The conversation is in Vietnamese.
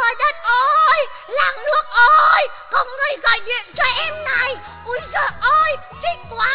Trời đất ơi, làng nước ơi, có người gọi điện cho em này. Ui giời ơi, thích quá.